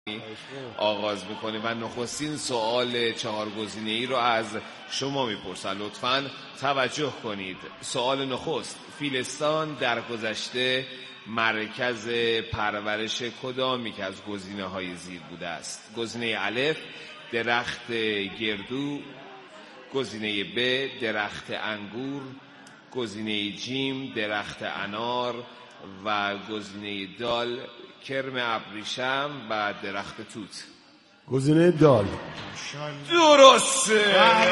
آغاز میکنیم و نخستین سوال 4 گزینه‌ای رو از شما میپرسن. لطفاً توجه کنید. سوال نخست: فیلستان در گذشته مرکز پرورش کدامی که از گزینه‌های زیر بوده است؟ گزینه الف درخت گردو، گزینه ب درخت انگور، گزینه جیم درخت انار و گزینه دال کرم ابریشم و درخت توت. گزینه دال. درسته.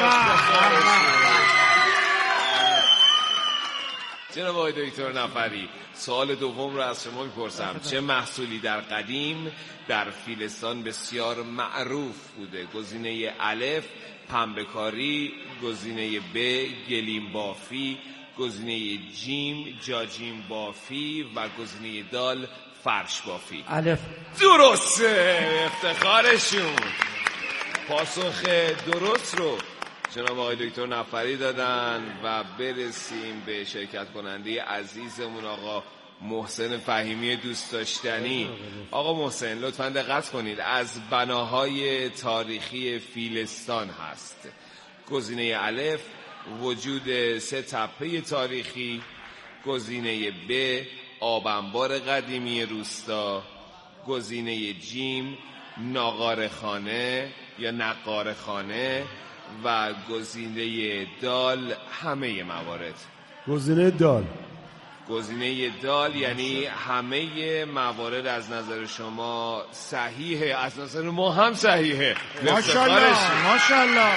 جناب آقای دکتر نفری، سوال دوم رو از شما میپرسم. چه محصولی در قدیم در فیلستان بسیار معروف بوده؟ گزینه الف پنبه‌کاری، گزینه ب گلیم بافی، گزینه جیم جاجیم بافی و گزینه دال فرش بافی. الف. درسته. افتخارشون. پاسخ درست رو جناب آقای دکتر نفری دادن و برسیم به شرکت کننده عزیزمون آقا محسن فهیمی دوست داشتنی. آقا محسن لطفاً دقت کنید. از بناهای تاریخی فیلستان هست. گزینه الف وجود 3 تپه تاریخی، گزینه ب آب انبار قدیمی روستا، گزینه جیم ناقارخانه یا نقارخانه و گزینه دال همه موارد. گزینه دال. گزینه دال یعنی همه موارد از نظر شما صحیحه، از نظر ما هم صحیحه. ماشاءالله ماشاءالله.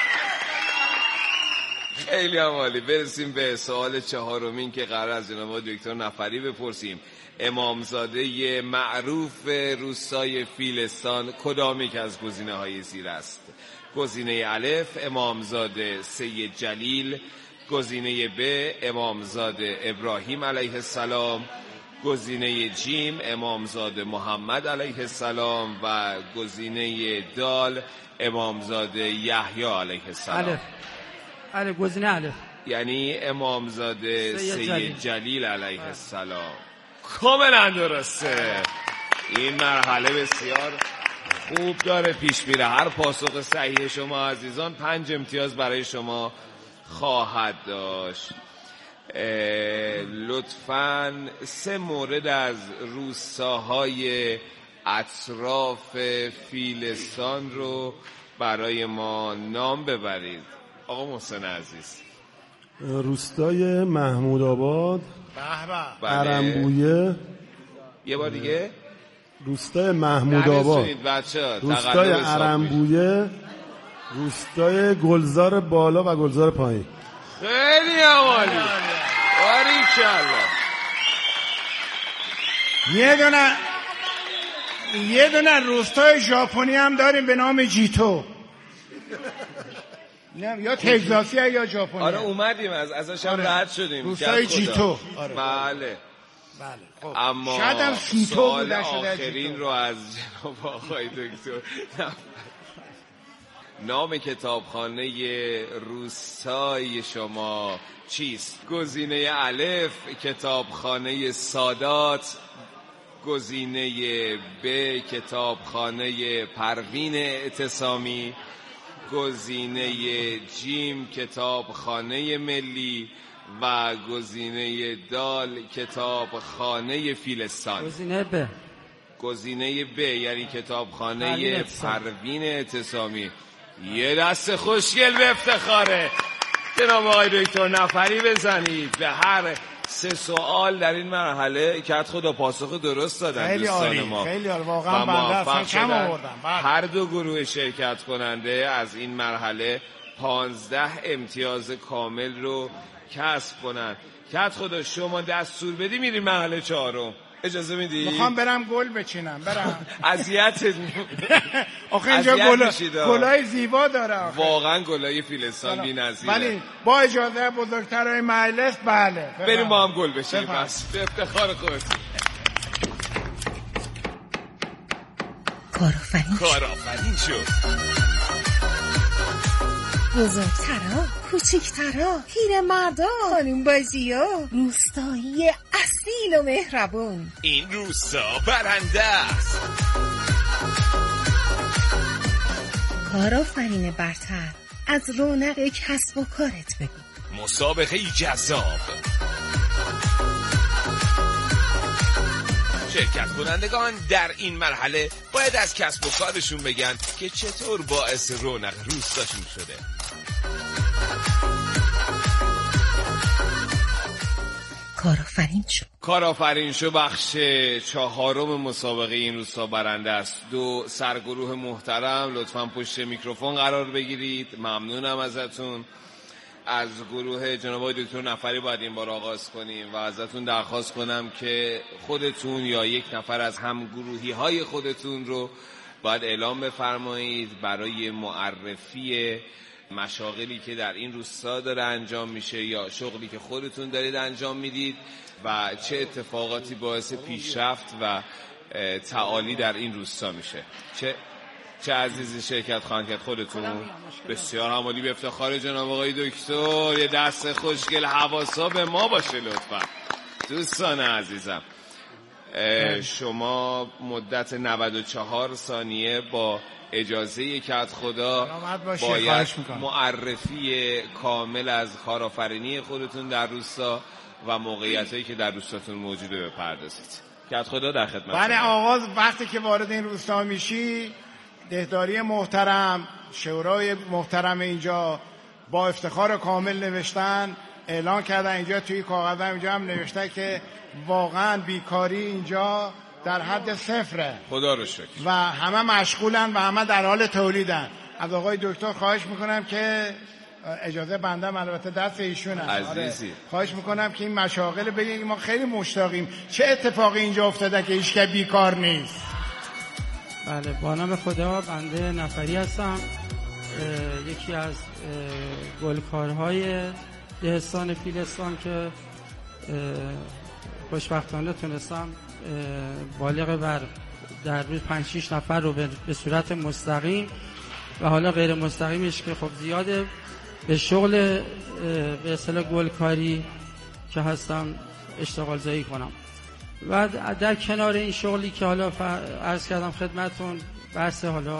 خیلی عالی. برسیم به سوال 4 که قرار از جناب دکتر نفری بپرسیم. امامزاده معروف روستای فیلستان کدامی که از گزینه‌های زیر است؟ گزینه الف امامزاده سید جلیل، گزینه ب امامزاده ابراهیم علیه السلام، گزینه جیم امامزاده محمد علیه السلام و گزینه دال امامزاده یحیی علیه السلام. الف. گزینه الف یعنی امامزاده سید جلیل علیه السلام. کاملا درسته. این مرحله بسیار خوب داره پیش میره. هر پاسخ صحیح شما عزیزان 5 امتیاز برای شما خواهد داشت. لطفاً 3 مورد از روستاهای اطراف فیلستان رو برای ما نام ببرید. آقا محسن عزیز. روستای محمود آباد، بله. ارنبویه. یه بار دیگه. روستای محمود آباد، روستای ارنبویه، روستای گلزار بالا و گلزار پایین. خیلی عالی. باریکلا. یه دونه روستای ژاپنی هم داریم به نام جیتو. نه یا تگزاسی یا ژاپنی. آره اومدیم ازش هم رد شدیم. روستای جیتو. آره. بله. خب. اما شاید هم فیتو سوال بوده شده آخرین رو از جناب آقای دکتر نام کتابخانه روستای شما چیست؟ گزینه الف کتابخانه سادات، گزینه ب کتابخانه پروین اعتصامی، گزینه جیم کتابخانه ملی و گزینه دال کتابخانه فیلستان. گزینه ب یعنی کتابخانه پروین اعتصامی. یه دست خوشگل به افتخاره جناب آقای دکتر نفری بزنید. به هر 3 سوال در این مرحله که خدا پاسخ درست دادن دوستان ما. خیلی عالی. واقعا بنده اصلا کم آوردم. هر 2 گروه شرکت کننده از این مرحله 15 امتیاز کامل رو کسب کنن. که خدا شما دستور بدی میریم مرحله 4. اجازه میدی؟ میخوام برم گل بچینم. برم. اذیتت آخه اینجا گلای زیبا داره. واقعا گلای فیلستان بی‌نظیره. ولی با اجازه بزرگترهای مجلس بله. بریم با هم گل بچینیم. بس به افتخار خودت. کارآفرین شد. بزرگترا، کوچیکترا، پیرمردا، خانوم بازیا، روستایی اصیل و مهربون. این روستا برنده است. کارآفرین برتر، از رونق کسب و کارت بگو. مسابقه جذاب. شرکت کنندگان در این مرحله باید از کسب و کارشون بگن که چطور باعث رونق روستاشون شده. کارآفرین شو بخش 4 مسابقه این روستا برنده است. 2 سرگروه محترم لطفاً پشت میکروفون قرار بگیرید. ممنونم ازتون. از گروه جناب آقای دکتر نفری باید این بار آغاز کنیم و ازتون درخواست کنم که خودتون یا یک نفر از همگروهی های خودتون رو باید اعلام بفرمایید برای معرفی مشاغلی که در این روستا داره انجام میشه یا شغلی که خودتون دارید انجام میدید و چه اتفاقاتی باعث پیشرفت و تعالی در این روستا میشه. چه عزیزی شرکت خواهند کرد؟ خودتون. بسیار همالی، به افتخار جناب آقای دکتر. یه دست خوشگل، حواسا به ما باشه لطفا. دوستان عزیزم، شما مدت 94 ثانیه با اجازه کت خدا باید معرفی کامل از کارآفرینی خودتون در روستا و موقعیتایی که در روستاتون موجوده بپردازید. کت خدا در خدمت. بله، آغاز وقتی که وارد این روستا میشی، دهداری محترم، شورای محترم اینجا با افتخار کامل نوشتن، اعلان کردن اینجا توی کاغذ اینجا هم نوشته که واقعا بیکاری اینجا در حد 0 خدا رو شکر و همه مشغولن و همه در حال تولیدن. از آقای دکتر خواهش میکنم که اجازه بندم البته دست ایشون هست. خواهش میکنم که این مشاغل بگیم ما خیلی مشتاقیم. چه اتفاقی اینجا افتاده که هیچ که بیکار نیست؟ بله، با نام خدا، بنده نفری هستم. یکی از گلکارهای دهستان فیلستان که خوشبختانه تونستم بالغ بر در روز 5-6 نفر رو به صورت مستقیم و حالا غیر مستقیمش که خب زیاده به شغل به اصطلاح گلکاری که هستم اشتغال زایی کنم. و در کنار این شغلی که حالا عرض کردم خدمتون، بحث حالا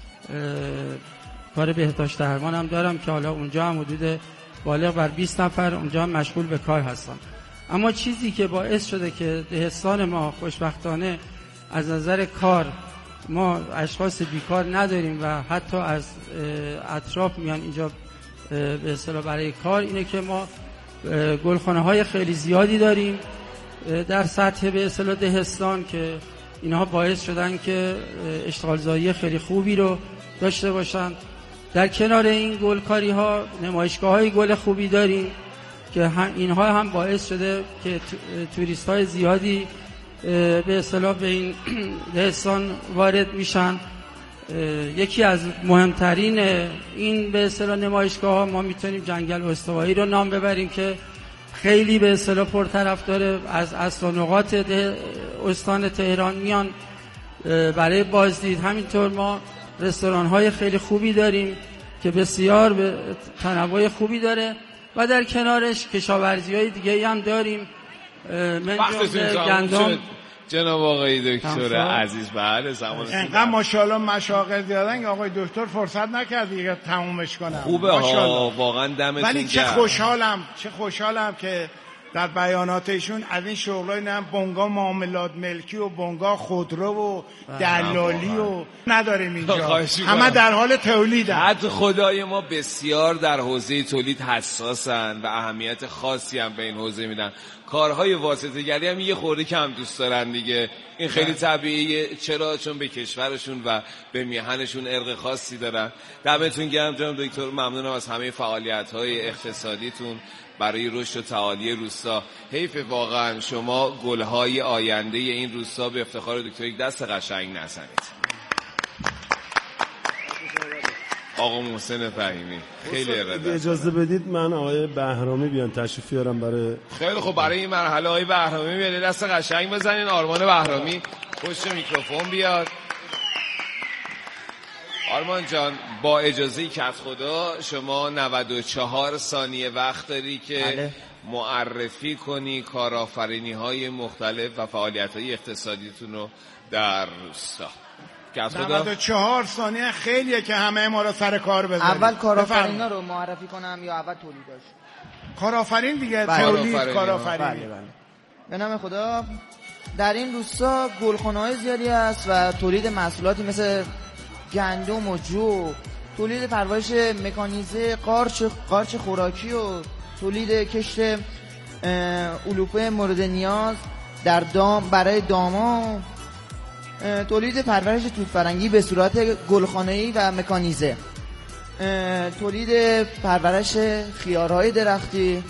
کار بهداشت درمان هم دارم که حالا اونجا هم حدود بالغ بر 20 نفر اونجا هم مشغول به کار هستم. اما چیزی که باعث شده که دهستان ما خوشبختانه از نظر کار ما اشخاص بیکار نداریم و حتی از اطراف میان اینجا به اصطلاح برای کار، اینه که ما گلخانه های خیلی زیادی داریم در سطح به اصطلاح دهستان که اینها باعث شدن که اشتغال زایی خیلی خوبی رو داشته باشن. در کنار این گلکاری ها نمایشگاه های گل خوبی داریم که اینها هم باعث شده که توریست های زیادی به اصطلاح به این دهستان وارد میشن. یکی از مهمترین این به اصطلاح نمایشگاه ها ما میتونیم جنگل استوایی رو نام ببریم که خیلی به اصطلاح پرطرفدار از اصل و نقاط استان تهران میان برای بازدید. همینطور ما رستوران های خیلی خوبی داریم که بسیار به تنوع خوبی داره و در کنارش کشاورزی های دیگه هم داریم. من گندم. جناب آقای دکتر عزیز، بله زمان اینقدر ماشاءالله مشاغل دادن که آقای دکتر فرصت نکرد دیگه تمومش کنم. خوبه ها، واقعا دمتون ولی چه خوشحالم که در بیاناتشون از این شغلای نم بنگاه معاملات ملکی و بنگاه خودرو و دلالی و نداریم اینجا، همه در حال تولیدن. حد خدای ما بسیار در حوزه تولید حساسن و اهمیت خاصی هم به این حوزه میدن. کارهای واسطه‌گری هم یه خورده کم دوست دارن دیگه، این خیلی طبیعیه. چرا؟ چون به کشورشون و به میهنشون ارق خاصی دارن. دمتون گرم جناب دکتر، ممنونم از همه فعالیت‌های اقتصادیتون برای رشد و تعالی روستا. حیف واقعا شما گل‌های آینده این روستا به افتخار دکتر یک دست قشنگ نزنید. آقا محسن فهیمی خیلی ارادت. اجازه بدید من آقای بهرامی بیان تشریف بیارم برای خیلی خب برای این مرحله آقای بهرامی بیاد دست قشنگ بزنین. آرمان بهرامی پشت میکروفون بیاد. آرمان جان با اجازه کت خدا شما 94 ثانیه وقت داری که معرفی کنی کارآفرینی های مختلف و فعالیت های اقتصادیتون رو در روستا. که خدا 94 ثانیه خیلیه که همه ما رو سر کار بذاریم. اول کارآفرینا رو معرفی کنم یا اول تولیداش؟ کارآفرین دیگه. بله. تولید کارآفرینی. بله. به نام خدا. در این روستا گلخانه‌های زیادی هست و تولید محصولاتی مثل گندم و جو، تولید پرورش مکانیزه، قارچ خوراکی و تولید کشت علوفه مورد نیاز در دام برای داما، تولید پرورش توت فرنگی به صورت گلخانه‌ای و مکانیزه، تولید پرورش خیارهای درختی،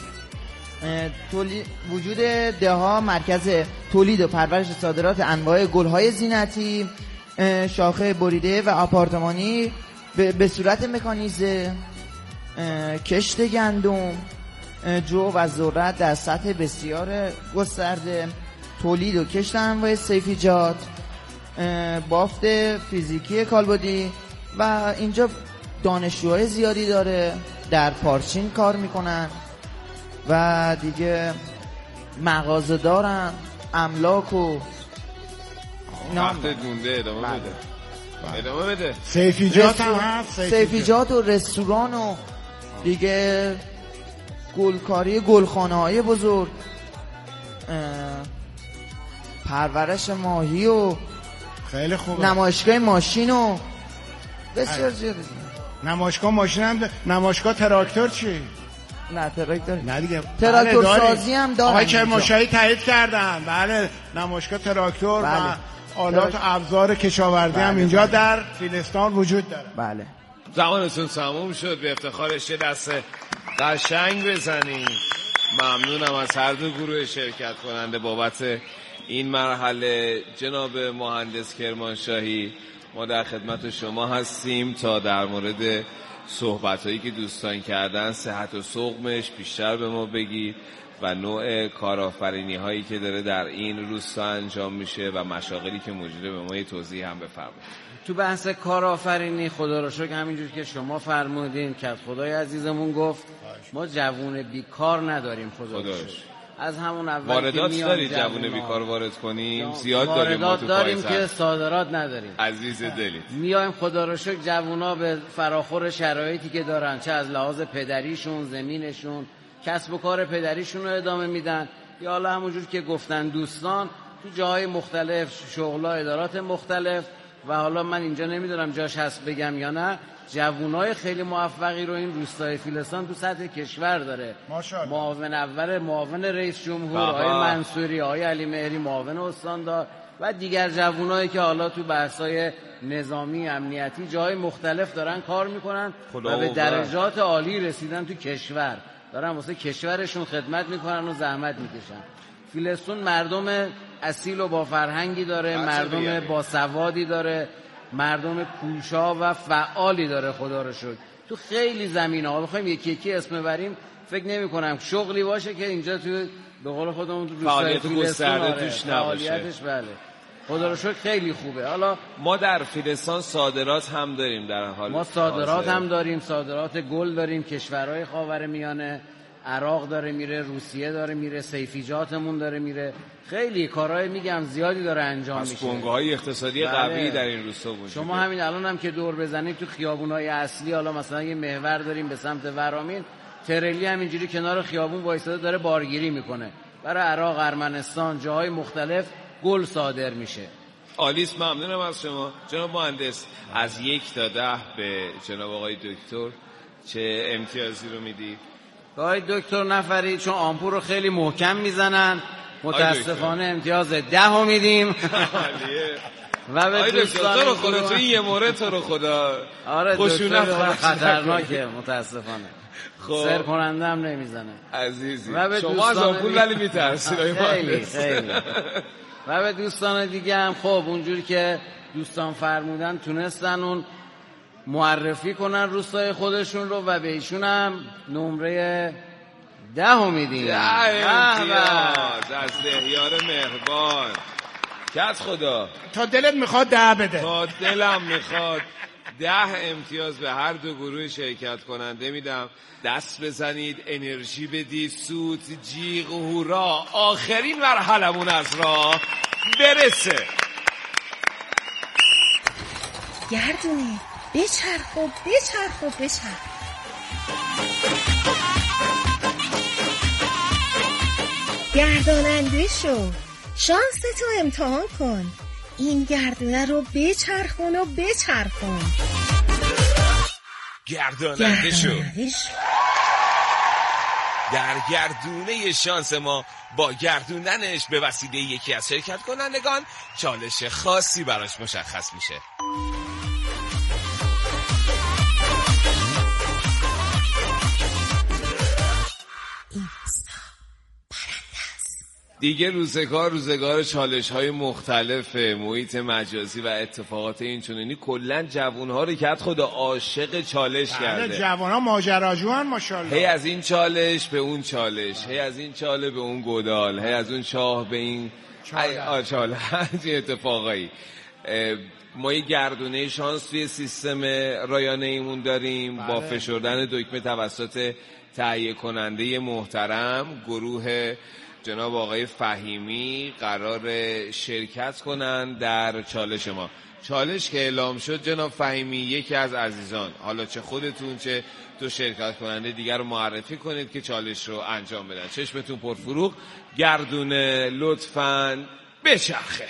وجود دهها مرکز تولید و پرورش صادرات انواع گل‌های زینتی، شاخه بریده و آپارتمانی به صورت مکانیزه، کشت گندم، جو و ذرت در سطح بسیار گسترده، تولید و کشت انواع سیفیجات، بافت فیزیکی کالبدی و اینجا دانشجوهای زیادی داره در پارچین کار میکنن و دیگه مغازه دارن، املاک و وقت دونده ادامه بده. سیفیجات هم هست. سیفیجات و رستوران و دیگه گلکاری، گلخانه‌های بزرگ، پرورش ماهی و خیلی خوبه، نمایشگاه ماشین و بسیار زیاده. نمایشگاه ماشین هم نمایشگاه تراکتور چی؟ نه تراکتور نه دیگه. تراکتور سازی هم دارن. آقای کرمانشاهی تایید کردن. بله نمایشگاه تراکتور بله. و آلات و ابزار کشاورزی هم اینجا در فیلستان وجود داره. بله. زمانتون تموم شد. به افتخارش یه دست قشنگ بزنیم. ممنونم از هر دو گروه شرکت کننده بابت این مرحله. جناب مهندس کرمانشاهی، ما در خدمت شما هستیم تا در مورد صحبت‌هایی که دوستان کردن، صحت و سقمش بیشتر به ما بگید و نوع کارآفرینی هایی که داره در این روستا انجام میشه و مشاغلی که موجوده به ما یه توضیح هم بفرمایید. تو بحث کارآفرینی خدا رو شکر همینجور که شما فرمودین که خدای عزیزمون گفت ما جوون بیکار نداریم. خدا رو شکر از همون اول واردات که دارید جوون بیکار وارد کنیم؟ زیاد داریم. واردات داریم که صادرات نداریم. عزیز دلید میایم خدا رو شکر جوونا به فراخور شرایطی که دارن، چه از لحاظ پدریشون، زمینشون، کسب و کار پدریشون رو ادامه میدن، یا حالا همونجور که گفتن دوستان تو جاهای مختلف، شغل‌ها، ادارات مختلف. و حالا من اینجا نمیدونم جاش هست بگم یا نه، جوونای خیلی موفقی رو این روستای فیلستان تو سطح کشور داره. معاون اول معاون رئیس جمهور آقای منصوری، آقای علی مهری معاون استاندار و دیگر جوونایی که حالا تو بحث‌های نظامی امنیتی جای مختلف دارن کار میکنن و به درجات عالی رسیدن تو کشور، دارن واسه کشورشون خدمت میکنن و زحمت میکشن. فیلستون مردم اصیل و با فرهنگی داره، مردم با سوادی داره، مردم کوشا و فعالی داره. خدا رو شکر تو خیلی زمینه‌ها بخوایم یکی یکی اسم ببریم فکر نمی‌کنم شغلی باشه که اینجا تو به قول خودمون تو فعالیت گسترده توش نباشه. بله خدا رو شکر خیلی خوبه. حالا ما در فیلستان صادرات هم داریم. در حال ما صادرات هم داریم، صادرات گل داریم، کشورهای خاورمیانه، عراق داره میره، روسیه داره میره، سیفیجاتمون داره میره، خیلی کارهای میگم زیادی داره انجام میشه. بنگاه‌های اقتصادی قوی در این روستا وجود. شما همین الان هم که دور بزنید تو خیابونای اصلی، حالا مثلا یه محور داریم به سمت ورامین، ترلی همینجوری کنار خیابون وایساده داره بارگیری میکنه برای عراق، ارمنستان، جاهای مختلف گل صادر میشه. آلیس، ممنونم از شما. جناب مهندس، از 1 تا 10 به جناب آقای دکتر چه امتیازی رو میدید؟ آقای دکتر نفری چون آمپور رو خیلی محکم میزنن متاسفانه امتیاز 10 میدیم. و به دوستان تو رو خدا تو این یه مورد تو رو خدا خشونت خطرناکه متاسفانه. خب سر کننده هم نمیزنه عزیزی. شما از آمپول ولی میترسید. خیلی و به دوستان دیگه هم خب اونجوری که دوستان فرمودن تونستن اون معرفی کنن روستای خودشون رو و به ایشون هم نمره 10 میدیم. 10 امتیاز از دهیار مهربان. کس خدا تا دلت میخواد 10 بده. تا دلم میخواد 10 امتیاز به هر دو گروه شرکت کننده میدم. دست بزنید، انرژی بدید، سوت، جیغ و هورا. آخرین مرحلمون از راه برسه. گردونه بچرخ و بچرخ و بچرخ. گرداننده شو، شانس تو امتحان کن، این گردونه رو بچرخون و بچرخون. گرداننده شو. در گردونه شانس ما با گردوندنش به وسیله یکی از شرکت کنندگان چالش خاصی براش مشخص میشه. دیگه روزگار چالش‌های مختلف محیط مجازی و اتفاقات اینچنینی کلاً جوان‌ها رو کرد خدا عاشق چالش کرده. جوان‌ها ماجراجوان ماشاءالله. هی از این چالش به اون چالش، هی از این چاله به اون گودال، هی از اون چاه به این چاله. این اتفاقایی. ما یه گردونه شانس توی سیستم رایانه ایمون داریم. با فشردن دکمه توسط تهیه کننده محترم گروه جناب آقای فهیمی قرار شرکت کنن در چالش ما. چالش که اعلام شد جناب فهیمی یکی از عزیزان، حالا چه خودتون چه تو شرکت کننده دیگر رو معرفی کنید که چالش رو انجام بدن. چشمتون پرفروغ، گردونه لطفاً بچرخه.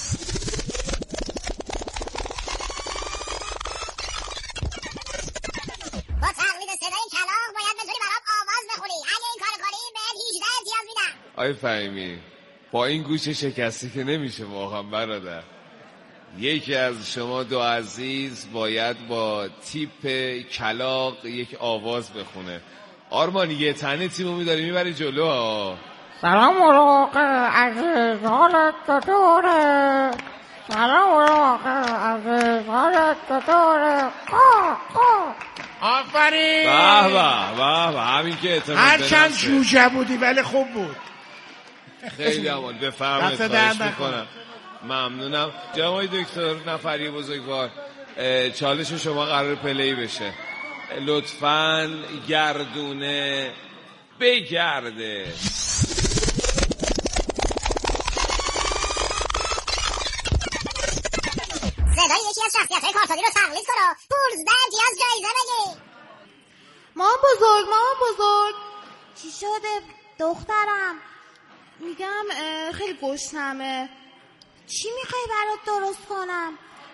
با تقلید صدای کلاغ باید بتونی برام آواز بخونی. اگه این کار کنی بهت 18 امتیاز میدم. آقای فهیمی با این گوش شکسته که نمیشه واقعا برادر. یکی از شما دو عزیز باید با تیپ کلاغ یک آواز بخونه. آرمان یه تنه تیمو میداری میبری جلو ها. سلام مراقب عزیز حالت چطوره؟ سلام مراقب عزیز حالت چطوره؟ آفرین. به به به همین که اعتماد هر چند جوجه بودی ولی خوب بود. خیلی عمال بفرمایید خواهش میکنم. ممنونم. جناب دکتر نفری بزرگوار چالش شما قرار پلی بشه. لطفاً گردونه بگرده. صدای یکی از شخصیت‌های کارتونی رو تقلید کن و 15 امتیاز جایزه بگیر. مامان بزرگ چی شده دخترم؟ میگم خیلی گشنمه. چی میخوای برات درست کنم؟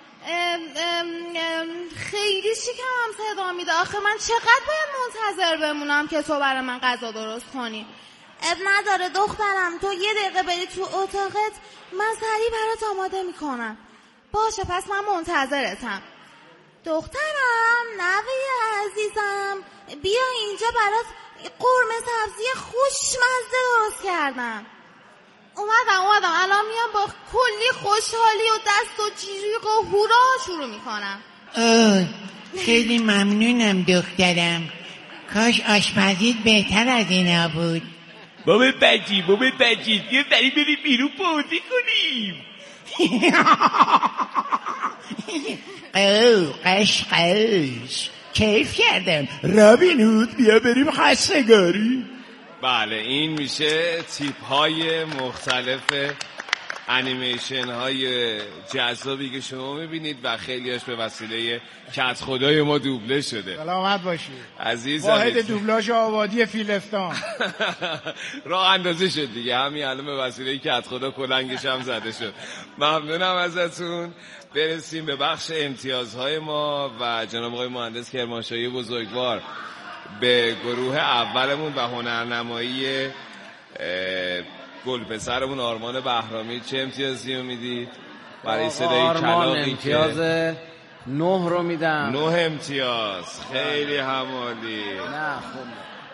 خیلی شکمم صدا میده. آخه من چقدر باید منتظر بمونم که تو برای من غذا درست کنی؟ اب نداره دخترم، تو یه دقیقه بری تو اتاقت، من سریع برات آماده میکنم. باشه پس من منتظرتم. دخترم، نوه عزیزم، بیا اینجا برات قرمه سبزی خوشمزه درست کردم. اومدم الان میام با کلی خوشحالی و دست و جیغ و هورا شروع میکنم. خیلی ممنونم دخترم. کاش آشپزیت بهتر از اینا بود. بابا بجی بیا بریم بیرون بازی کنیم. قش کیف کردم. رابین هود بیا بریم خستگاری. بله این میشه تیپ های مختلف انیمیشن های جذابی که شما میبینید و خیلیاش به وسیله کت خدای ما دوبله شده. سلامت باشید عزیزم. واحد دوبلاژ آبادی فیلستان. راه اندازه شد دیگه، همین الان به وسیله کت خدا کلنگش هم زده شد. ممنونم ازتون. برسیم به بخش امتیازهای ما و جناب آقای مهندس کرمانشاهی بزرگوار به گروه اولمون و هنرنمایی گلپسرمون آرمان بهرامی چه امتیازی رو میدید؟ برای صدای کلاغی امتیاز 9 رو میدم. 9 امتیاز. خیلی همالی. نه خوب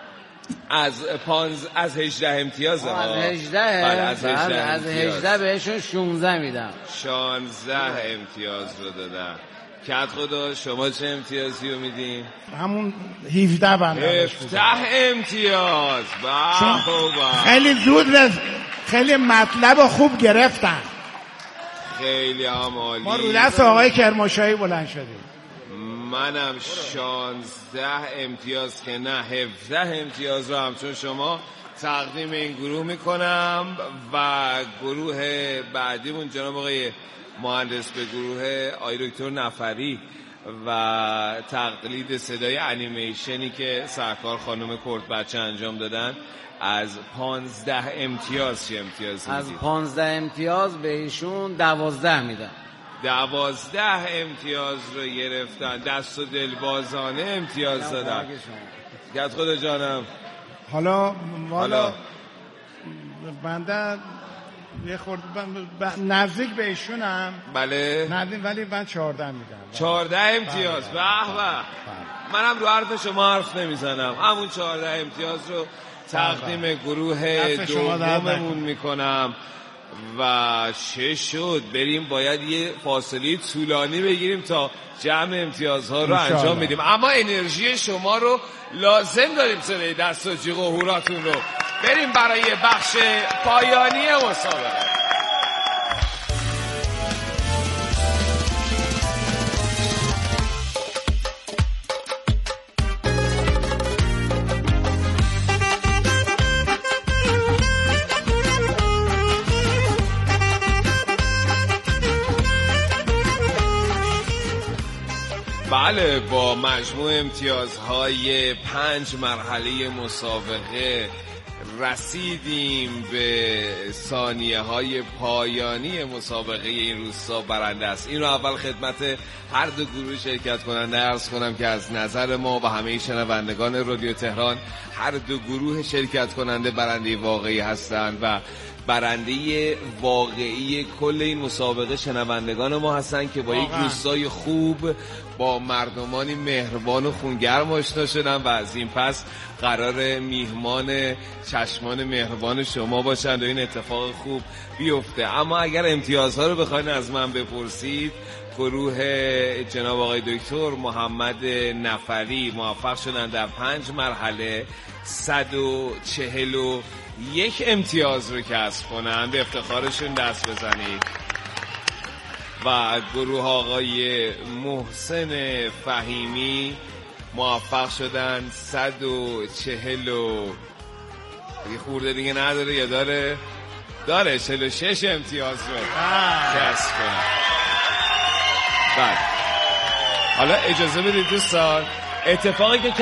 از 18 امتیاز ها. از 18 بهشون 16 میدم. 16 امتیاز رو دادم. کت خدا شما چه امتیازی رو میدین؟ همون 17 بنده. 17 امتیاز. خیلی زود خیلی مطلب خوب گرفتن. خیلی عالی. ما رو دست آقای کرمانشاهی بلند شدیم. منم 16 امتیاز که نه 17 امتیاز رو همچون شما تقدیم این گروه میکنم و گروه بعدیمون جناب آقای مهندس به گروه آقای دکتر نفری و تقلید صدای انیمیشنی که سرکار خانم کرد بچه انجام دادن، از 15 امتیاز چه امتیازی از 15 امتیاز به ایشون 12 میدن. 12 امتیاز رو گرفتن، دست و دلبازانه امتیاز دادن. گرد خدا جانم. حالا بنده یه خورده نزدیک به ایشونم. بله نزدیک، ولی من 14 میدم. 14 امتیاز. به به. منم رو حرف شما حرف نمیزنم، همون 14 امتیاز رو تقدیم گروه دوممون میکنم. و چه شد؟ بریم باید یه فاصله طولانی بگیریم تا جمع امتیازها رو انجام بدیم، اما انرژی شما رو لازم داریم. صدای دست و جیغ و هوراتون رو بریم برای بخش پایانی مسابقه. بله، با مجموع امتیازهای 5 مرحله مسابقه رسیدیم به ثانیه های پایانی مسابقه این روستا برنده است. این رو اول خدمت هر دو گروه شرکت کننده عرض کنم که از نظر ما و همه شنوندگان رادیو تهران هر دو گروه شرکت کننده برنده واقعی هستند و برنده واقعی کل این مسابقه شنوندگان ما هستند که با یک روستای خوب با مردمانی مهربان و خونگرم آشنا شدن و از این پس قرار میهمان چشمان مهربان شما باشند و این اتفاق خوب بیفته. اما اگر امتیازها رو بخواید از من بپرسید، گروه جناب آقای دکتر محمد نفری موفق شدن در 5 مرحله 141 امتیاز رو کسب کنند. به افتخارشون دست بزنید. و گروه آقای محسن فهیمی موفق شدن 140 یه خورده دیگه نداره یا داره 46 امتیاز رو کسب کنند. بعد حالا اجازه بدید دوستان، اتفاقی که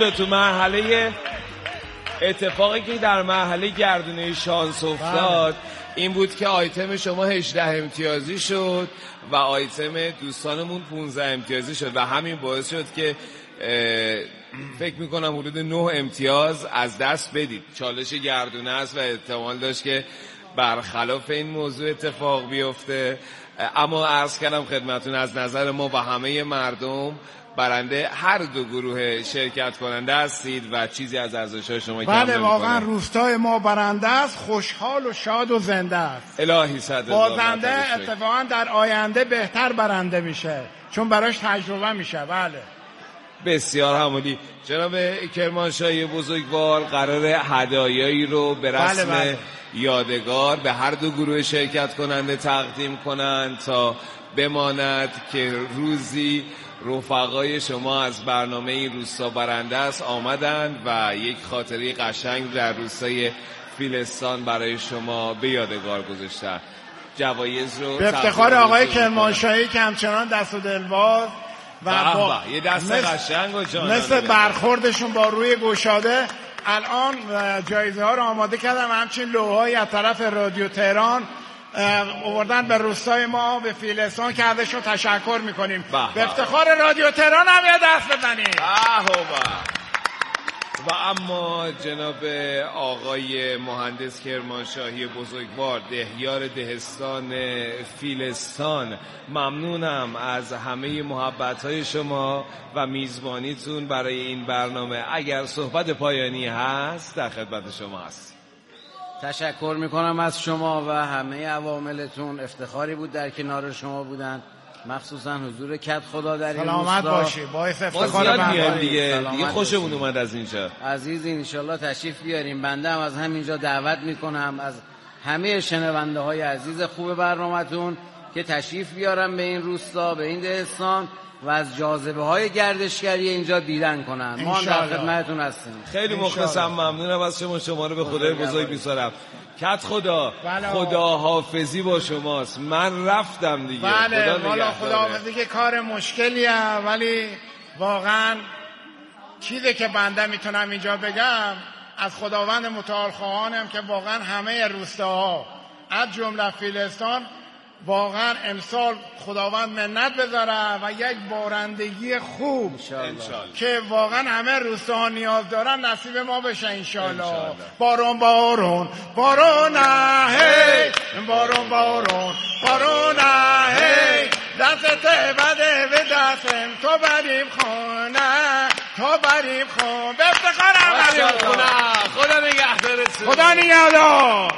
در مرحله گردونه شانس افتاد این بود که آیتم شما 18 امتیازی شد و آیتم دوستانمون 15 امتیازی شد و همین باعث شد که فکر میکنم حدود 9 امتیاز از دست بدید. چالش گردونه است و احتمال داشت که برخلاف این موضوع اتفاق بیفته، اما عرض کردم خدمتون از نظر ما و همه مردم برنده هر دو گروه شرکت کننده هستید و چیزی از ارزش‌های شما کم نمی‌کنه. بله، واقعا روستای ما برنده است، خوشحال و شاد و زنده است. الهی صد بازنده اتفاقا در آینده بهتر برنده میشه چون براش تجربه میشه. بله بسیار همونی. جناب کرمانشاهی بزرگوار قرار هدایایی رو به رسم یادگار به هر دو گروه شرکت کننده تقدیم کنند تا بماند که روزی رفقای شما از برنامه این روستا برنده است آمدند و یک خاطره قشنگ در روستای فیلستان برای شما به یادگار گذاشتند. جوایز رو به افتخار آقای کرمانشاهی که همچنان دست و دلباز و با یه دست قشنگ و جانانه مثل برخوردشون با روی گشاده الان جایزه ها رو آماده کردم. همچنین لوحه‌ای از طرف رادیو تهران آوردن به روستای ما به فیلستان که ازشون تشکر میکنیم. به افتخار رادیو تهران هم یه دست بزنیم. و اما جناب آقای مهندس کرمانشاهی بزرگوار دهیار دهستان فیلستان، ممنونم از همه محبت‌های شما و میزبانیتون برای این برنامه. اگر صحبت پایانی هست در خدمت شما هست. تشکر میکنم از شما و همه عواملتون. افتخاری بود در کنار شما بودن، مخصوصا حضور کت خدا در این روستا. سلامت باشی، باعث افتخار من دیگه خوشمون اومد از اینجا. عزیز انشالله تشریف بیاریم. بنده هم از همینجا دعوت میکنم از همه شنونده های عزیز خوب برنامه‌تون که تشریف بیارم به این روستا، به این دهستان و از جاذبه های گردشگری اینجا دیدن کنن. ما هم در خدمتتون هستیم. خیلی مخلصم، ممنونم از شما رو به خدای بزرگ می‌سپارم. کت خدا خداحافظی با شماست. من رفتم دیگه. بله والا خداحافظی که کار مشکلیه، ولی واقعا چیزی که بنده میتونم اینجا بگم از خداوند متعال خواهانم که واقعا همه روستاها از جمله فیلستان واقعا امسال خداوند منت بذاره و یک بارندگی خوب که واقعا همه روستاها نیاز دارن نصیب ما بشه انشالله. بارون بارون بارون هی، بارون بارون بارون هی، دست بده به دستم تو بریم خونه، تو بریم خونه، به افتخارم بریم خونه. خدا نگهدارتون. خدا نگهدار.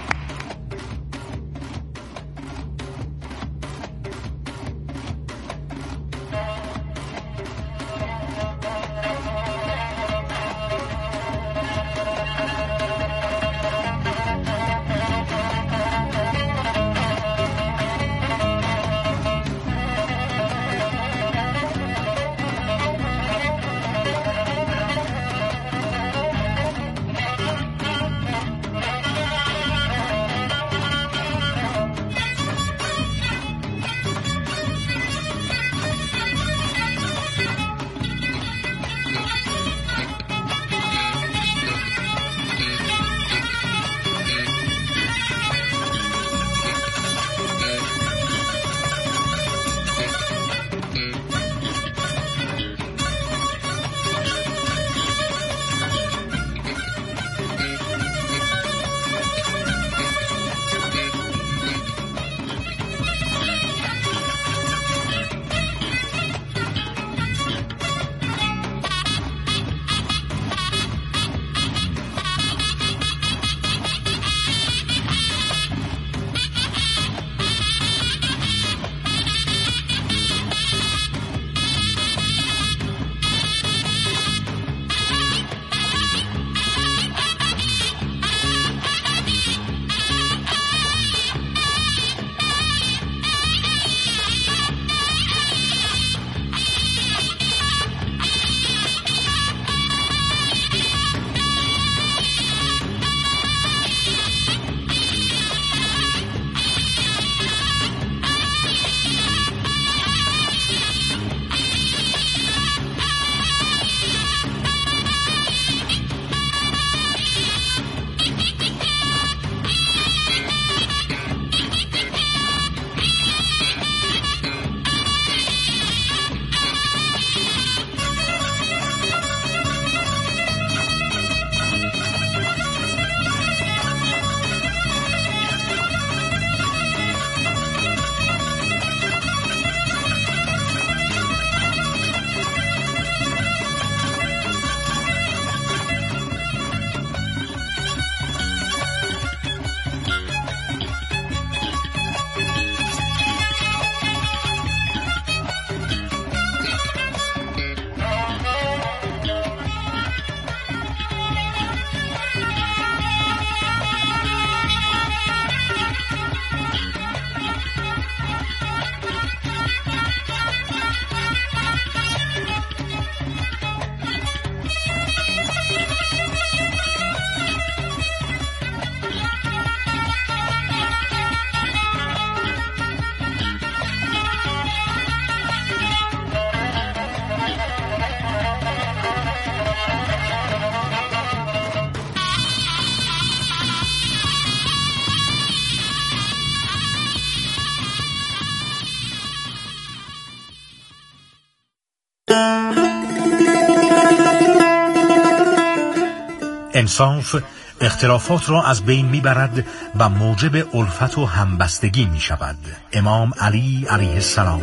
انصاف اختلافات را از بین میبرد و موجب الفت و همبستگی می شود. امام علی علیه السلام.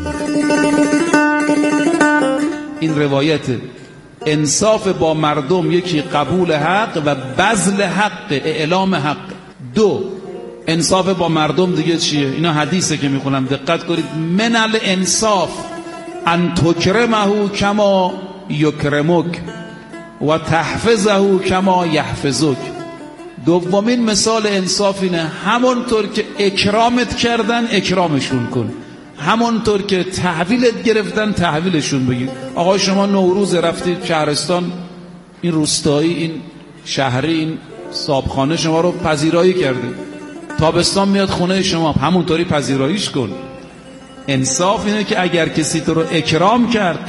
این روایت انصاف با مردم، یکی قبول حق و بذل حق، اعلام حق. دو، انصاف با مردم دیگه چیه؟ اینا حدیثه که میخونم، دقت کنید. من الانصاف ان تکرمه کما یکرمک و تحفظه کما یحفظک. دومین مثال انصاف اینه همونطور که اکرامت کردن اکرامشون کن، همانطور که تحویلت گرفتن تحویلشون بگیر. آقا شما نوروز رفتید شهرستان، این روستایی، این شهری، این صابخانه شما رو پذیرایی کرده، تابستان میاد خونه شما، همونطوری پذیراییش کن. انصاف اینه که اگر کسی تو رو اکرام کرد،